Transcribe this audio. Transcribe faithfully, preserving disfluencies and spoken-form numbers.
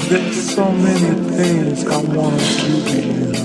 There's so many things I wanna give you.